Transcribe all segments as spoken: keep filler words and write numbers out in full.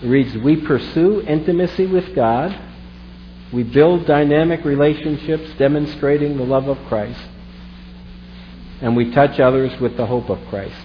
It reads, we pursue intimacy with God. We build dynamic relationships demonstrating the love of Christ. And we touch others with the hope of Christ.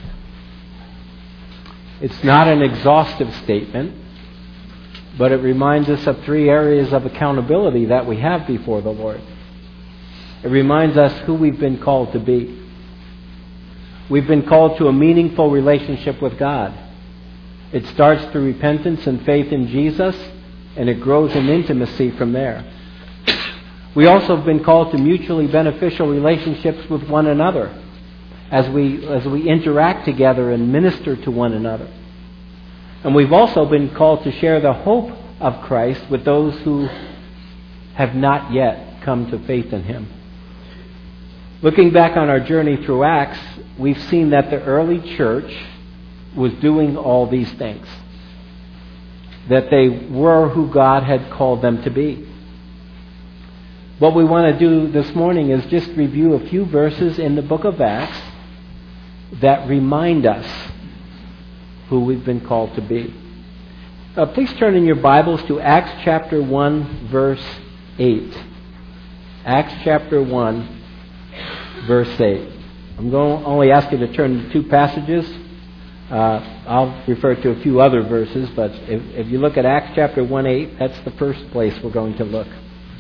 It's not an exhaustive statement, but it reminds us of three areas of accountability that we have before the Lord. It reminds us who we've been called to be. We've been called to a meaningful relationship with God. It starts through repentance and faith in Jesus, and it grows in intimacy from there. We also have been called to mutually beneficial relationships with one another as we as we interact together and minister to one another. And we've also been called to share the hope of Christ with those who have not yet come to faith in Him. Looking back on our journey through Acts, we've seen that the early church was doing all these things. That they were who God had called them to be. What we want to do this morning is just review a few verses in the book of Acts that remind us who we've been called to be. Uh, please turn in your Bibles to Acts chapter one, verse eight. Acts chapter one, verse eight. I'm going to only ask you to turn to two passages. Uh, I'll refer to a few other verses, but if, if you look at Acts chapter one, eight, that's the first place we're going to look.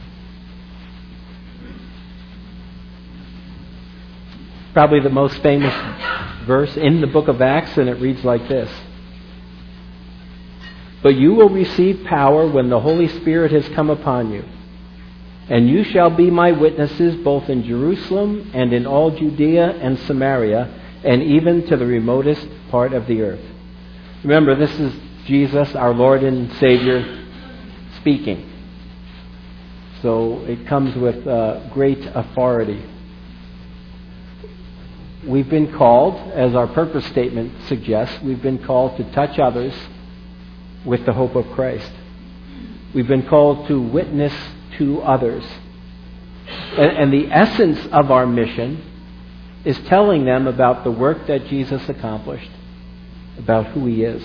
Probably the most famous verse in the book of Acts, and it reads like this. But you will receive power when the Holy Spirit has come upon you, and you shall be my witnesses both in Jerusalem and in all Judea and Samaria, and even to the remotest part of the earth. Remember, this is Jesus, our Lord and Savior, speaking. So it comes with uh, great authority. We've been called, as our purpose statement suggests, we've been called to touch others with the hope of Christ. We've been called to witness to others. And, and the essence of our mission is telling them about the work that Jesus accomplished, about who He is.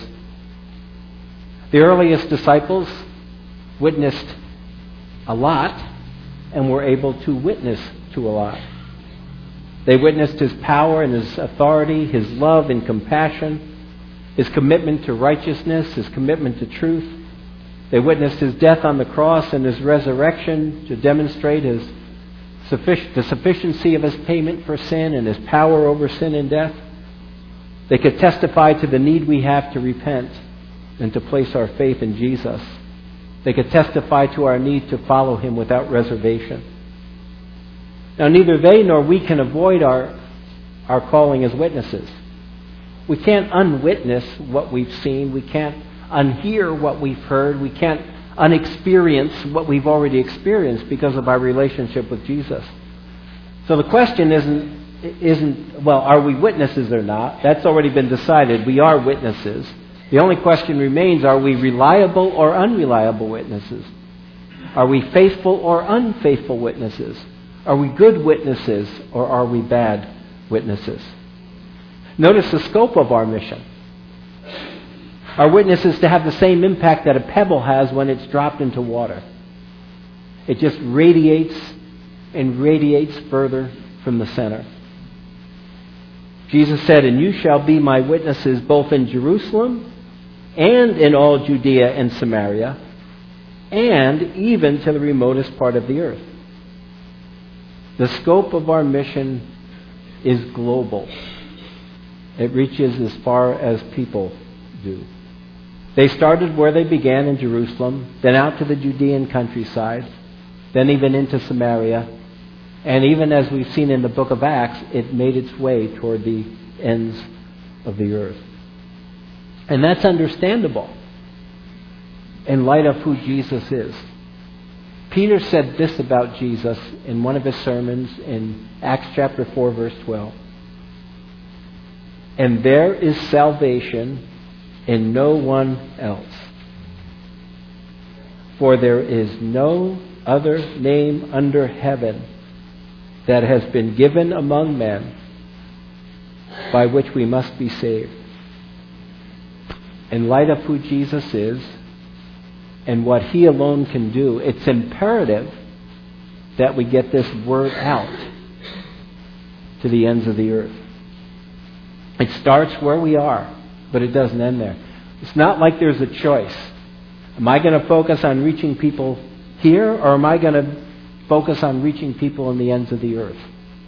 The earliest disciples witnessed a lot and were able to witness to a lot. They witnessed His power and His authority, His love and compassion, His commitment to righteousness, His commitment to truth. They witnessed His death on the cross and His resurrection to demonstrate His suffic- the sufficiency of His payment for sin and His power over sin and death. They could testify to the need we have to repent and to place our faith in Jesus. They could testify to our need to follow Him without reservation. Now, neither they nor we can avoid our, our calling as witnesses. We can't unwitness what we've seen. We can't unhear what we've heard. We can't unexperience what we've already experienced because of our relationship with Jesus. So the question isn't, isn't, well, are we witnesses or not? That's already been decided. We are witnesses. The only question remains, are we reliable or unreliable witnesses? Are we faithful or unfaithful witnesses? Are we good witnesses or are we bad witnesses? Notice the scope of our mission. Our witness is to have the same impact that a pebble has when it's dropped into water. It just radiates and radiates further from the center. Jesus said, and you shall be my witnesses both in Jerusalem and in all Judea and Samaria, and even to the remotest part of the earth. The scope of our mission is global. It reaches as far as people do. They started where they began in Jerusalem, then out to the Judean countryside, then even into Samaria, and even as we've seen in the book of Acts, it made its way toward the ends of the earth. And that's understandable in light of who Jesus is. Peter said this about Jesus in one of his sermons in Acts chapter four, verse twelve. And there is salvation in no one else. For there is no other name under heaven that has been given among men by which we must be saved. In light of who Jesus is, and what He alone can do, it's imperative that we get this word out to the ends of the earth. It starts where we are, but it doesn't end there. It's not like there's a choice. Am I going to focus on reaching people here, or am I going to focus on reaching people in the ends of the earth?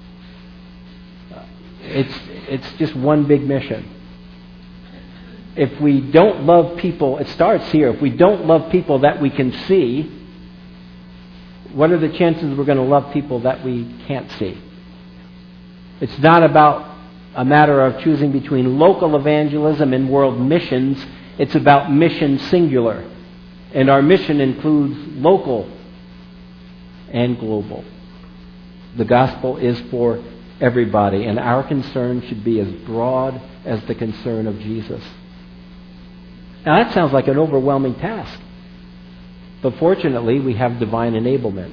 It's, it's just one big mission. If we don't love people, it starts here. If we don't love people that we can see, what are the chances we're going to love people that we can't see? It's not about a matter of choosing between local evangelism and world missions. It's about mission singular. And our mission includes local and global. The gospel is for everybody, and our concern should be as broad as the concern of Jesus. Now that sounds like an overwhelming task. But fortunately, we have divine enablement.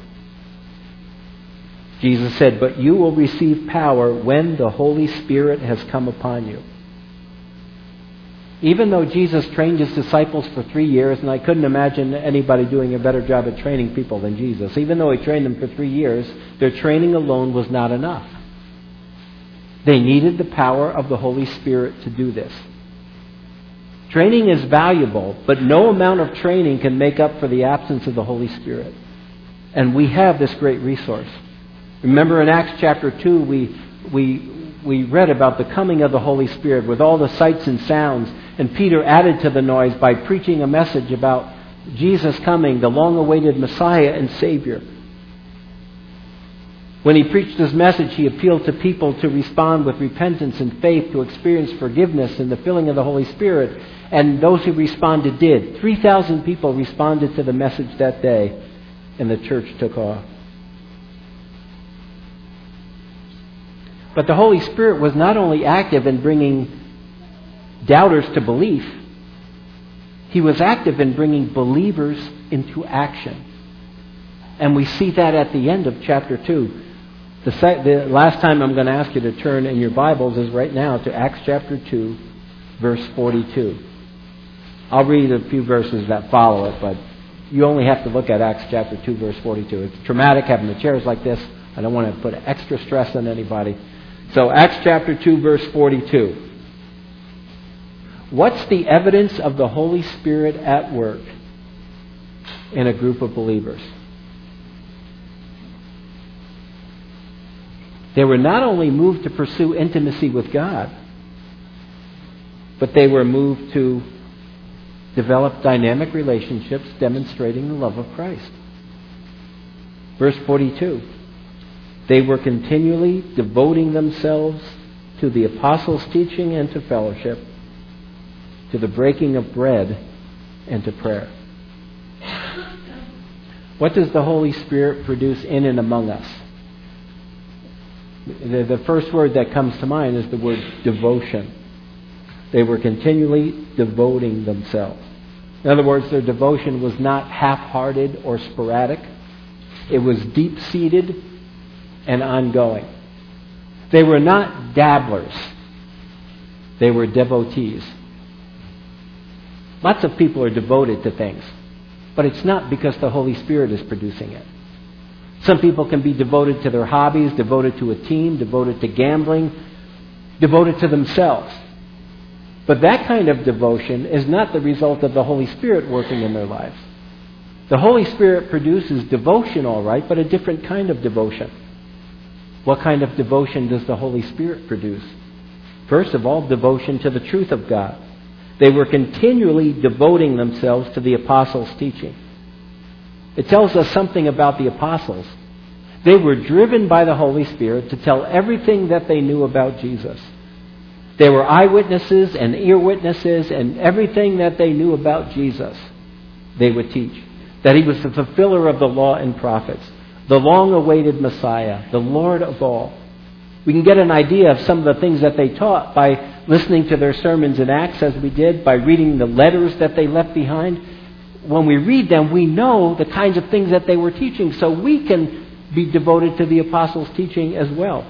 Jesus said, "But you will receive power when the Holy Spirit has come upon you." Even though Jesus trained His disciples for three years, and I couldn't imagine anybody doing a better job at training people than Jesus, even though He trained them for three years, their training alone was not enough. They needed the power of the Holy Spirit to do this. Training is valuable, but no amount of training can make up for the absence of the Holy Spirit. And we have this great resource. Remember in Acts chapter two, we, we, we read about the coming of the Holy Spirit with all the sights and sounds, and Peter added to the noise by preaching a message about Jesus coming, the long-awaited Messiah and Savior. When he preached his message, he appealed to people to respond with repentance and faith, to experience forgiveness and the filling of the Holy Spirit. And those who responded did. three thousand people responded to the message that day, and the church took off. But the Holy Spirit was not only active in bringing doubters to belief, He was active in bringing believers into action. And we see that at the end of chapter two. The, sec- the last time I'm going to ask you to turn in your Bibles is right now to Acts chapter two, verse forty-two. I'll read a few verses that follow it, but you only have to look at Acts chapter two, verse forty-two. It's traumatic having the chairs like this. I don't want to put extra stress on anybody. So Acts chapter two, verse forty-two. What's the evidence of the Holy Spirit at work in a group of believers? They were not only moved to pursue intimacy with God, but they were moved to develop dynamic relationships demonstrating the love of Christ. Verse forty-two. They were continually devoting themselves to the apostles' teaching and to fellowship, to the breaking of bread and to prayer. What does the Holy Spirit produce in and among us? The, the first word that comes to mind is the word devotion. They were continually devoting themselves. In other words, their devotion was not half-hearted or sporadic. It was deep-seated and ongoing. They were not dabblers. They were devotees. Lots of people are devoted to things, but it's not because the Holy Spirit is producing it. Some people can be devoted to their hobbies, devoted to a team, devoted to gambling, devoted to themselves. But that kind of devotion is not the result of the Holy Spirit working in their lives. The Holy Spirit produces devotion, all right, but a different kind of devotion. What kind of devotion does the Holy Spirit produce? First of all, devotion to the truth of God. They were continually devoting themselves to the apostles' teaching. It tells us something about the apostles. They were driven by the Holy Spirit to tell everything that they knew about Jesus. They were eyewitnesses and ear witnesses, and everything that they knew about Jesus, they would teach. That He was the fulfiller of the law and prophets, the long-awaited Messiah, the Lord of all. We can get an idea of some of the things that they taught by listening to their sermons in Acts, as we did, by reading the letters that they left behind. When we read them, we know the kinds of things that they were teaching, so we can be devoted to the apostles' teaching as well.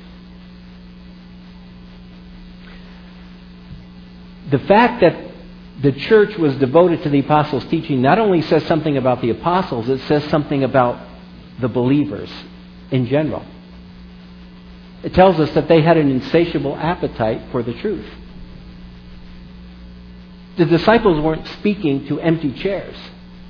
The fact that the church was devoted to the apostles' teaching not only says something about the apostles, it says something about the believers in general. It tells us that they had an insatiable appetite for the truth. The disciples weren't speaking to empty chairs.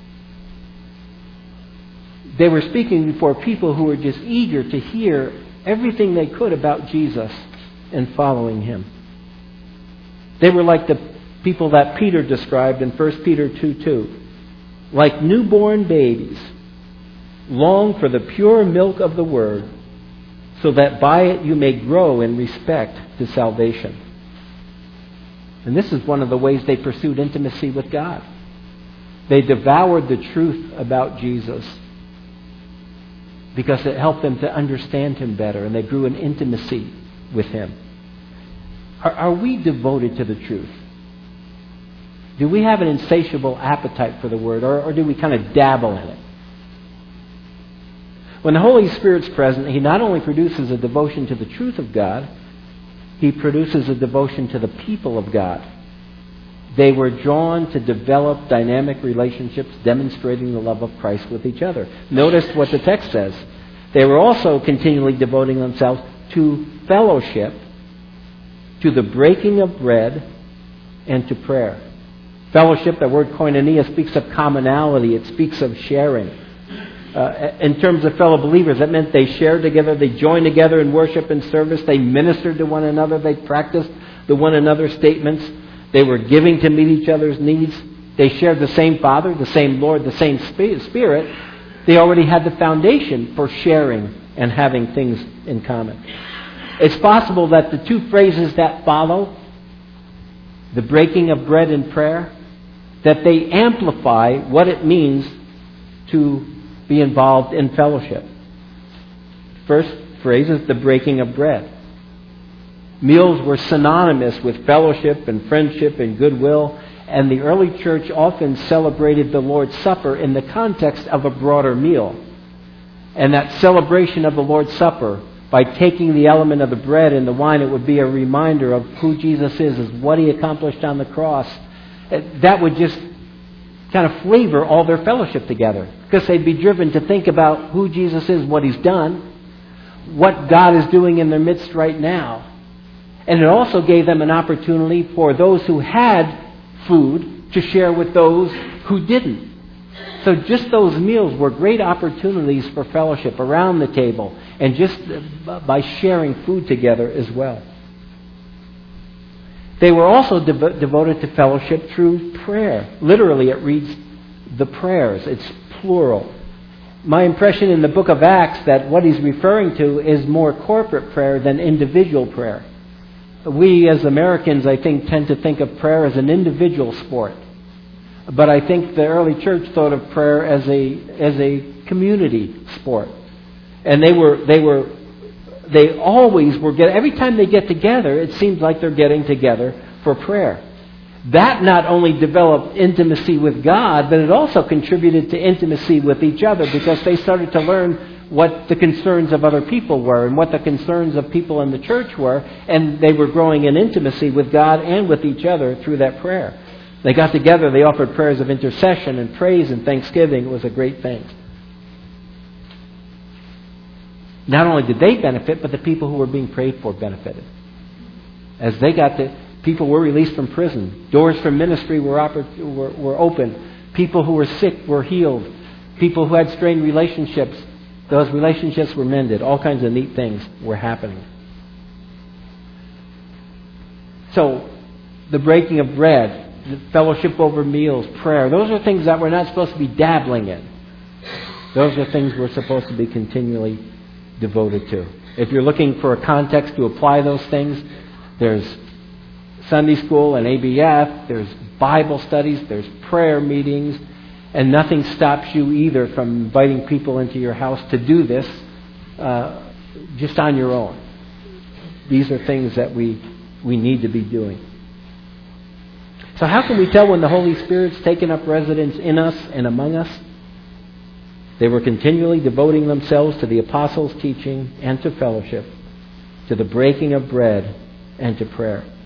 They were speaking before people who were just eager to hear everything they could about Jesus and following Him. They were like the people that Peter described in First Peter two two. Like newborn babies, long for the pure milk of the Word, so that by it you may grow in respect to salvation. And this is one of the ways they pursued intimacy with God. They devoured the truth about Jesus because it helped them to understand Him better, and they grew in intimacy with Him. Are, are we devoted to the truth? Do we have an insatiable appetite for the Word, or, or do we kind of dabble in it? When the Holy Spirit's present, He not only produces a devotion to the truth of God, He produces a devotion to the people of God. They were drawn to develop dynamic relationships demonstrating the love of Christ with each other. Notice what the text says. They were also continually devoting themselves to fellowship, to the breaking of bread, and to prayer. Fellowship, the word koinonia, speaks of commonality. It speaks of sharing. Uh, in terms of fellow believers, that meant they shared together, they joined together in worship and service, they ministered to one another, they practiced the one another statements, they were giving to meet each other's needs, they shared the same Father, the same Lord, the same Spirit. They already had the foundation for sharing and having things in common. It's possible that the two phrases that follow, the breaking of bread and prayer, that they amplify what it means to be involved in fellowship. First phrase is the breaking of bread. Meals were synonymous with fellowship and friendship and goodwill, and the early church often celebrated the Lord's Supper in the context of a broader meal. And that celebration of the Lord's Supper, by taking the element of the bread and the wine, it would be a reminder of who Jesus is, is what He accomplished on the cross. That would just kind of flavor all their fellowship together, because they'd be driven to think about who Jesus is, what He's done, what God is doing in their midst right now. And it also gave them an opportunity for those who had food to share with those who didn't. So just those meals were great opportunities for fellowship around the table and just by sharing food together as well. They were also dev- devoted to fellowship through prayer. Literally, it reads the prayers. It's plural. My impression in the book of Acts that what he's referring to is more corporate prayer than individual prayer. We as Americans, I think, tend to think of prayer as an individual sport. But I think the early church thought of prayer as a as a community sport. And they were they were They always were get every time they get together, it seems like they're getting together for prayer. That not only developed intimacy with God, but it also contributed to intimacy with each other, because they started to learn what the concerns of other people were and what the concerns of people in the church were, and they were growing in intimacy with God and with each other through that prayer. They got together, they offered prayers of intercession and praise and thanksgiving. It was a great thing. Not only did they benefit, but the people who were being prayed for benefited. As they got to, people were released from prison. Doors for ministry were, oppor- were, were open. People who were sick were healed. People who had strained relationships, those relationships were mended. All kinds of neat things were happening. So, the breaking of bread, the fellowship over meals, prayer, those are things that we're not supposed to be dabbling in. Those are things we're supposed to be continually devoted to. If you're looking for a context to apply those things, there's Sunday school and A B F, there's Bible studies, there's prayer meetings, and nothing stops you either from inviting people into your house to do this uh, just on your own. These are things that we, we need to be doing. So how can we tell when the Holy Spirit's taken up residence in us and among us? They were continually devoting themselves to the apostles' teaching and to fellowship, to the breaking of bread and to prayer.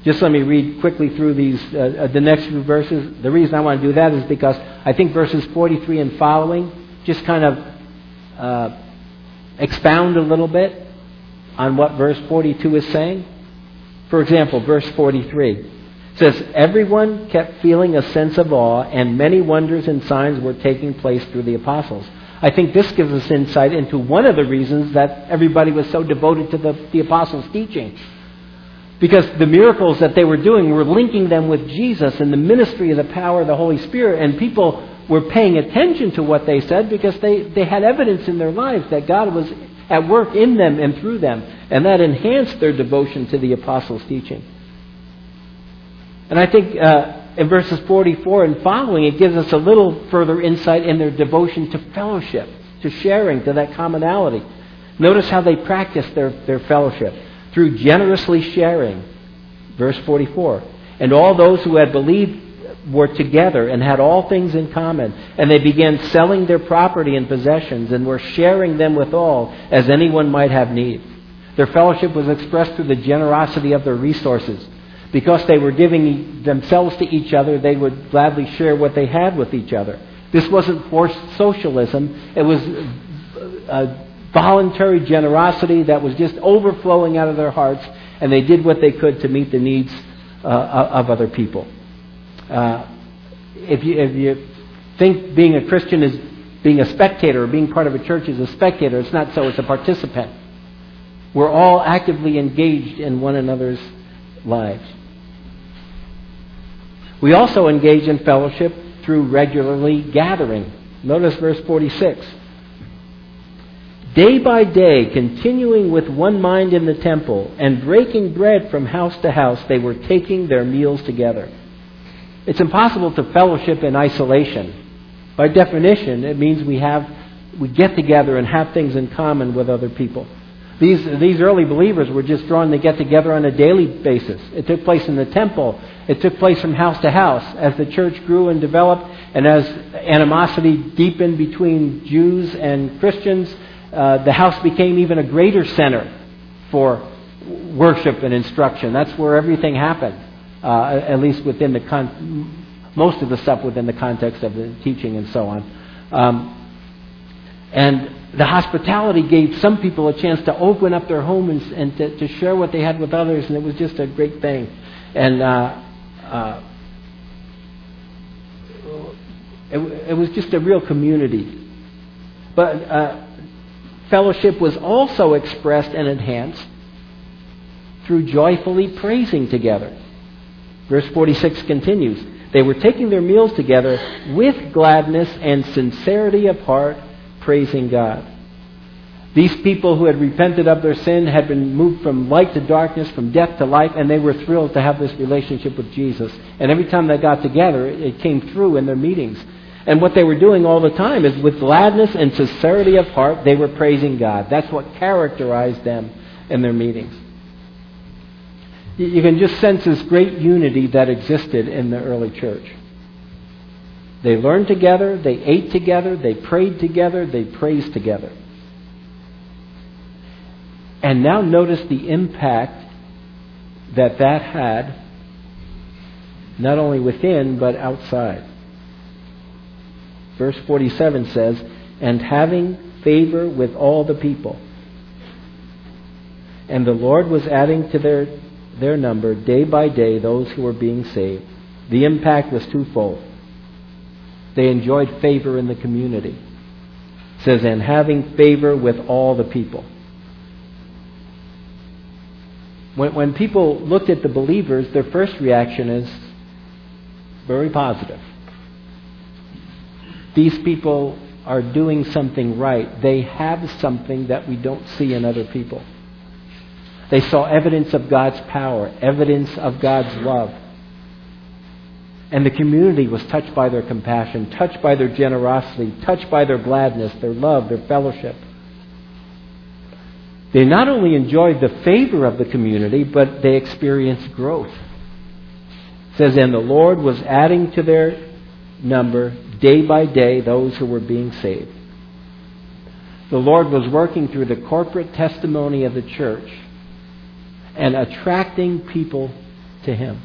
Just let me read quickly through these, uh, the next few verses. The reason I want to do that is because I think verses forty-three and following just kind of uh, expound a little bit on what verse forty-two is saying. For example, verse forty-three says, "Everyone kept feeling a sense of awe, and many wonders and signs were taking place through the apostles." I think this gives us insight into one of the reasons that everybody was so devoted to the, the apostles' teaching. Because the miracles that they were doing were linking them with Jesus and the ministry of the power of the Holy Spirit. And people were paying attention to what they said because they, they had evidence in their lives that God was at work in them and through them. And that enhanced their devotion to the apostles' teaching. And I think uh, in verses forty-four and following, it gives us a little further insight in their devotion to fellowship, to sharing, to that commonality. Notice how they practiced their, their fellowship. Through generously sharing. Verse forty-four. "And all those who had believed were together and had all things in common. And they began selling their property and possessions and were sharing them with all as anyone might have need." Their fellowship was expressed through the generosity of their resources. Because they were giving themselves to each other, they would gladly share what they had with each other. This wasn't forced socialism. It was a voluntary generosity that was just overflowing out of their hearts, and they did what they could to meet the needs uh, of other people. Uh, if you if you think being a Christian is being a spectator or being part of a church is a spectator, it's not so. It's a participant. We're all actively engaged in one another's lives. We also engage in fellowship through regularly gathering. Notice verse forty-six. "Day by day, continuing with one mind in the temple, and breaking bread from house to house, they were taking their meals together." It's impossible to fellowship in isolation. By definition, it means we have we get together and have things in common with other people. These these early believers were just drawn to get together on a daily basis. It took place in the temple. It took place from house to house. As the church grew and developed, and as animosity deepened between Jews and Christians, Uh, the house became even a greater center for worship and instruction. That's where everything happened, uh, at least within the con- most of the stuff within the context of the teaching and so on. Um, and the hospitality gave some people a chance to open up their home and, and to, to share what they had with others, and it was just a great thing. And uh, uh, it, it was just a real community. But uh, fellowship was also expressed and enhanced through joyfully praising together. Verse forty-six continues, "They were taking their meals together with gladness and sincerity of heart, praising God." These people who had repented of their sin had been moved from light to darkness, from death to life, and they were thrilled to have this relationship with Jesus. And every time they got together, it came through in their meetings. And what they were doing all the time is with gladness and sincerity of heart, they were praising God. That's what characterized them in their meetings. You can just sense this great unity that existed in the early church. They learned together, they ate together, they prayed together, they praised together. And now notice the impact that that had, not only within, but outside. Verse forty-seven says, "And having favor with all the people. And the Lord was adding to their, their number day by day those who were being saved." The impact was twofold. They enjoyed favor in the community. It says, "And having favor with all the people." When, when people looked at the believers, their first reaction is very positive. These people are doing something right. They have something that we don't see in other people. They saw evidence of God's power, evidence of God's love. And the community was touched by their compassion, touched by their generosity, touched by their gladness, their love, their fellowship. They not only enjoyed the favor of the community, but they experienced growth. It says, "And the Lord was adding to their number day by day those who were being saved." The Lord was working through the corporate testimony of the church and attracting people to Him.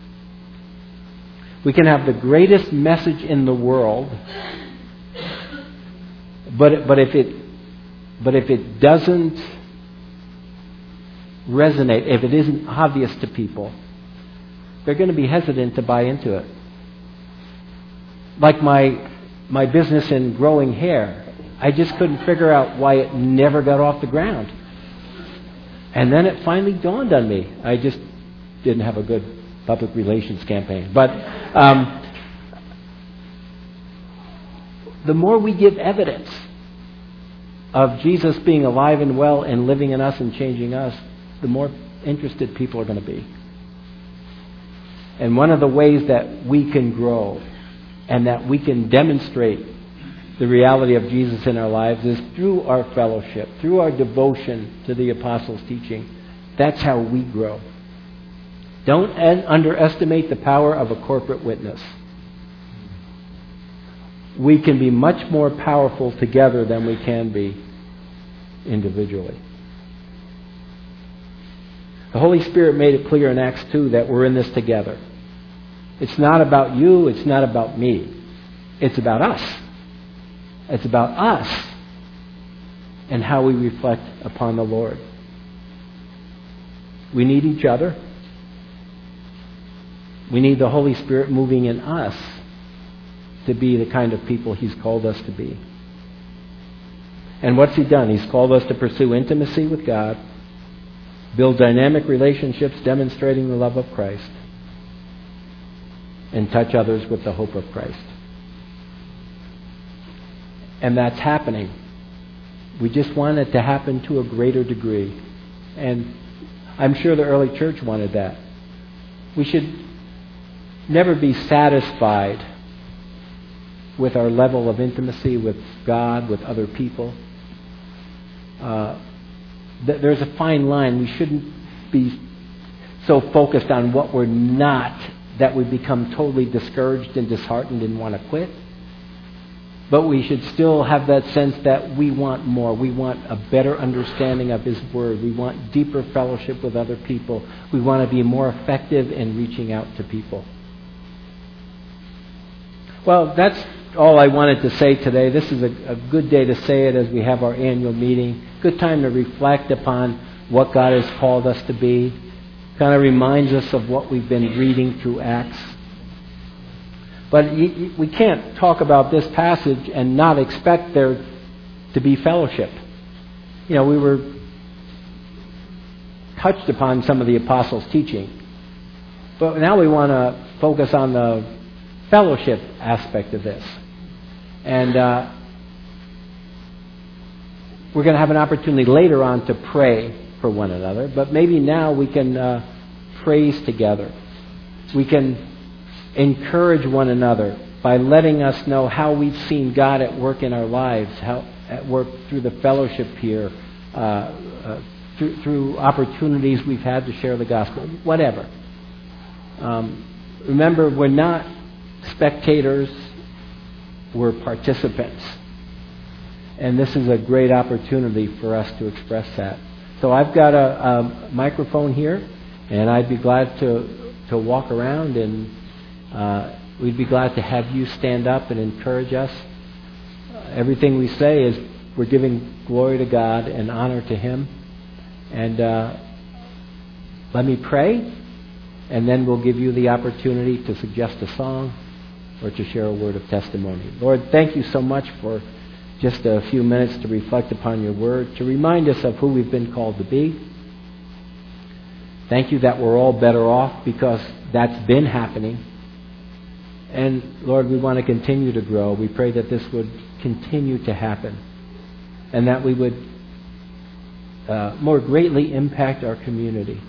We can have the greatest message in the world, but but if it but if it doesn't resonate, if it isn't obvious to people, they're going to be hesitant to buy into it. Like my my business in growing hair, I just couldn't figure out why it never got off the ground. And then it finally dawned on me. I just didn't have a good public relations campaign. But um, the more we give evidence of Jesus being alive and well and living in us and changing us, the more interested people are going to be. And one of the ways that we can grow and that we can demonstrate the reality of Jesus in our lives is through our fellowship, through our devotion to the apostles' teaching. That's how we grow. Don't underestimate the power of a corporate witness. We can be much more powerful together than we can be individually. The Holy Spirit made it clear in Acts two that we're in this together. It's not about you, it's not about me. It's about us. It's about us and how we reflect upon the Lord. We need each other. We need the Holy Spirit moving in us to be the kind of people He's called us to be. And what's He done? He's called us to pursue intimacy with God, build dynamic relationships demonstrating the love of Christ, and touch others with the hope of Christ. And that's happening. We just want it to happen to a greater degree. And I'm sure the early church wanted that. We should never be satisfied with our level of intimacy with God, with other people. Uh, th- there's a fine line. We shouldn't be so focused on what we're not that we become totally discouraged and disheartened and want to quit. But we should still have that sense that we want more. We want a better understanding of His Word. We want deeper fellowship with other people. We want to be more effective in reaching out to people. Well, that's all I wanted to say today. This is a, a good day to say it as we have our annual meeting. Good time to reflect upon what God has called us to be. Kind of reminds us of what we've been reading through Acts. But we can't talk about this passage and not expect there to be fellowship. You know, we were touched upon some of the apostles' teaching. But now we want to focus on the fellowship aspect of this. And uh, we're going to have an opportunity later on to pray for one another. But maybe now we can uh, praise together. We can encourage one another by letting us know how we've seen God at work in our lives, how at work through the fellowship here, uh, uh, through, through opportunities we've had to share the gospel, whatever. Um, remember, we're not spectators, we're participants. And this is a great opportunity for us to express that. So I've got a, a microphone here, and I'd be glad to, to walk around and Uh, we'd be glad to have you stand up and encourage us. Uh, everything we say is we're giving glory to God and honor to Him. And uh, let me pray, and then we'll give you the opportunity to suggest a song or to share a word of testimony. Lord, thank you so much for just a few minutes to reflect upon your word, to remind us of who we've been called to be. Thank you that we're all better off because that's been happening. And Lord, we want to continue to grow. We pray that this would continue to happen and that we would uh, more greatly impact our community.